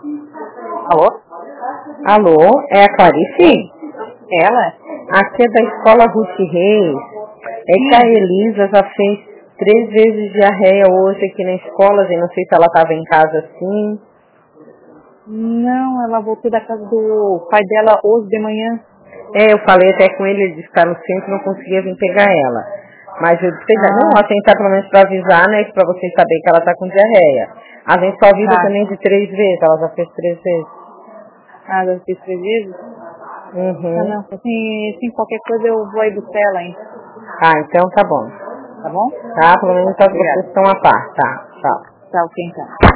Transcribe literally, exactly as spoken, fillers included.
Alô? Alô, é a Clarice? Ela? Aqui é da escola Ruth Reis. É que a Elisa já fez três vezes diarreia hoje aqui na escola, e não sei se ela estava em casa assim. Não, ela voltou da casa do pai dela hoje de manhã. É, eu falei até com ele, ele disse que está no centro, não conseguia vir pegar ela. Mas eu disse, Ah, não, assim, tá pelo menos para avisar, né, para vocês saberem que ela está com diarreia. A gente só avisa tá. também de três vezes, ela já fez três vezes. Ah, já fiz três vezes? Ah, Uhum. não. Assim, assim, qualquer coisa eu vou aí buscar ela, hein? Ah, então tá bom. Tá bom? Tá, pelo menos Tá, vocês obrigada. estão a par, tá, tchau. Tá, ok, então.